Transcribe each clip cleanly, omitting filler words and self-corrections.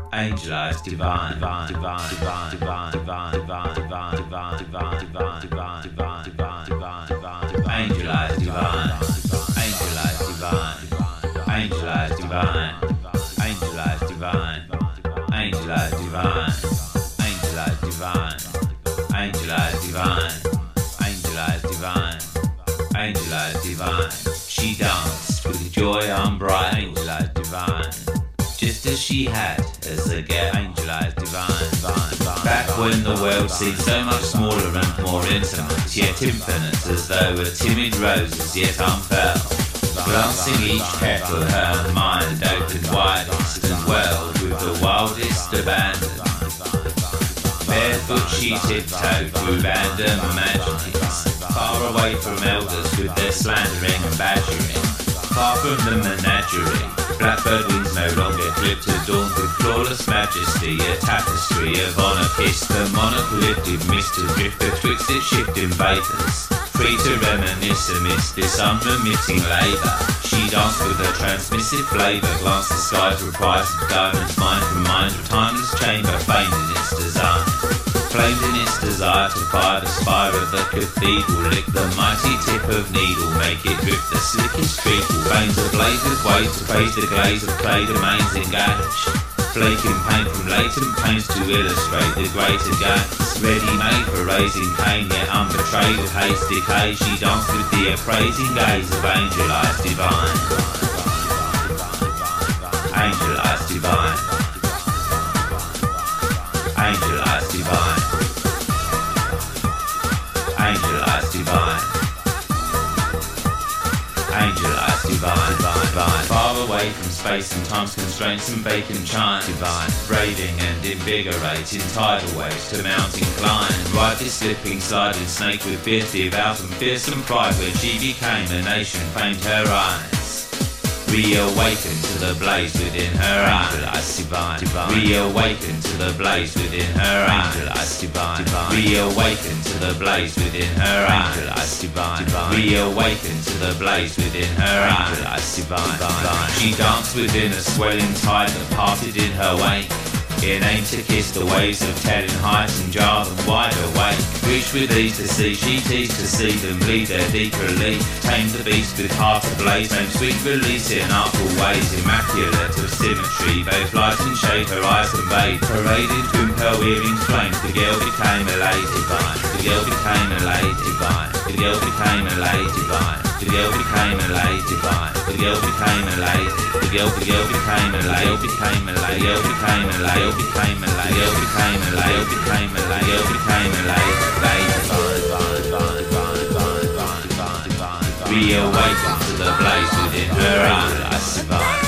Angelized divine, divine, divine, divine, divine, divine, divine, divine, divine, divine, divine, divine, divine, divine, divine, divine, angelized divine, angelized divine, angelized divine, angelized divine, angelized divine, angelized divine, angelized divine, angelized divine, angelized divine. She danced with joy unbright, angelized divine. Just as she had as a get, angelized divine, divine, divine. Back when the world seemed so much smaller and more intimate, yet infinite, as though a timid rose as yet unfurled. Glancing each petal, her mind opened widest and whirled with the wildest abandon. Barefoot she tiptoed through random imaginings, far away from elders with their slandering and badgering. Far from the menagerie, blackbird wings no longer clipped, adorned with flawless majesty, a tapestry of honour kissed. The monarch lifted mist to drift betwixt its shifting vapours, free to reminisce amidst this unremitting labour. She danced with a transmissive flavour, glanced the skies with price of diamonds, mind from mind of timeless chamber, famed in its design. Flamed in its desire to fire the spire of the cathedral, lick the mighty tip of needle, make it drip the slickest treacle, veins ablaze with weight to phase the glaze of clay domains engaged, flaking paint from latent pains to illustrate the greater gains, ready-made for raising pain, yet unbetrayed of haste decay. She danced with the appraising gaze of angelized divine, angelized divine, angelized divine, angelized divine, angelized divine, divine. Far away from space and time's constraints and vacant chime, divine, braving and invigorating tidal waves to mountain climb. Ride this slipping, sliding snake with fierce devout and fearsome pride, where she became a nation, famed her eyes. Reawaken to the blaze within her eyes, angelized divine, divine. Reawaken to the blaze within her eyes, angelized divine, divine. Reawaken to the blaze within her eyes, angelized divine, divine. Reawaken to the blaze within her eyes, angelized divine, divine. She danced within a swelling tide that parted in her wake, in aim to kiss the waves of telling height and jar them wide awake. Reach with ease to see, she teased to see them bleed their deeper relief. Tame the beast with heart ablaze, named sweet release in artful ways, immaculate of symmetry. Both light and shade her eyes conveyed, paraded twin pearl earrings flames. The girl became a lady divine, the girl became a lady divine, the girl became a lady divine, the girl became a lady divine, the girl became a lady, the girl became a lady, became a lady, girl became a lady, became a lady, girl became a lady, became a lady, girl became a lady, reawaken to the blaze within her eyes, divine,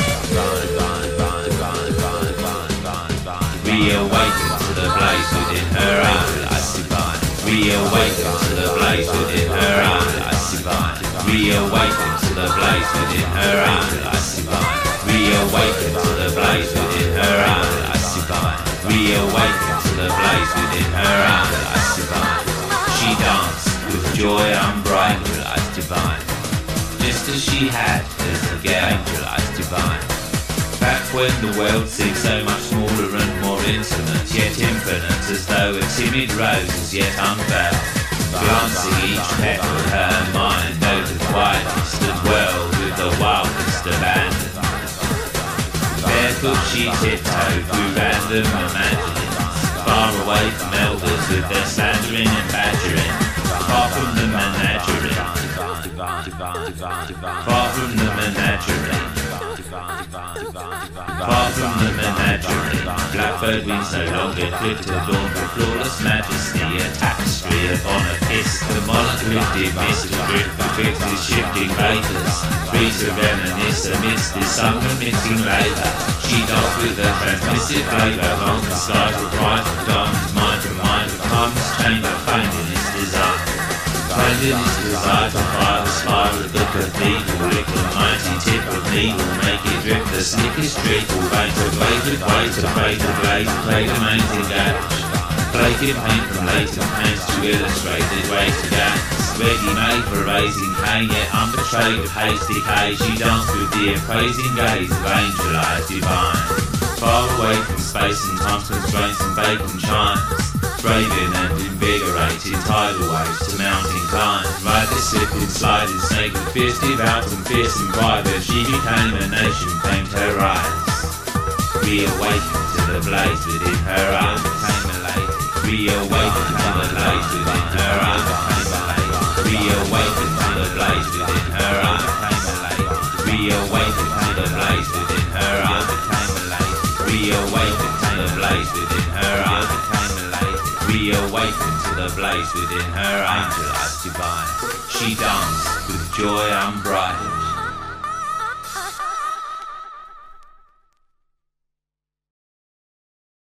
reawaken to the blaze within her eyes, divine, reawaken to the blaze within her eyes, divine, reawaken to the blaze within her eyes, divine, reawaken to the blaze within her eyes, divine, reawaken to the blaze within her eyes, divine. She danced with joy unbridled, angelized divine, just as she had as a get, angelized divine. Back when the world seemed so much smaller and more intimate, yet infinite, as though a timid rose as yet unfurled. Glancing each petal, her mind opened widest and whirled with the wildest abandon. Barefoot she tiptoed through random imaginings, far away from elders with their slandering and badgering. Far from the menagerie, far from the menagerie, far from the menagerie. Blackbird wings no longer clipped, adorned with flawless majesty, a tapestry of honour kissed. The monarch lifted mist to drift betwixt his shifting vapours, free to reminisce amidst this unremitting labour. She danced with a transmissive flavour, long the skies were bright with diamonds, mind from mind of timeless chamber, famed in its design. Famed in its desire to fire the spire of the cathedral, lick the mighty tip of needle, make it drip the slickest treacle, veins ablaze with weight to phase the glaze of clay domains engaged, flaking paint from latent pains to illustrate the greater gains, ready-made for raising pain, yet unbetrayed of haste decay. She danced with the appraising gaze of angelized divine. far away from space and time constraints and bacon chimes. Braving and invigorated tidal waves to mountain climbs. Riding, slipping, sliding, snaking, fiercely vowed and fearsome bride. As she became a nation, claimed her rights. Reawakened to the blaze within her eyes. Reawakened to the blaze within her eyes. Reawakened to the blaze within her eyes. Reawakened to the blaze within her eyes. Reawakened to the blaze within her eyes. Reawakened to the blaze within her angel as divine. She danced with joy unbridled.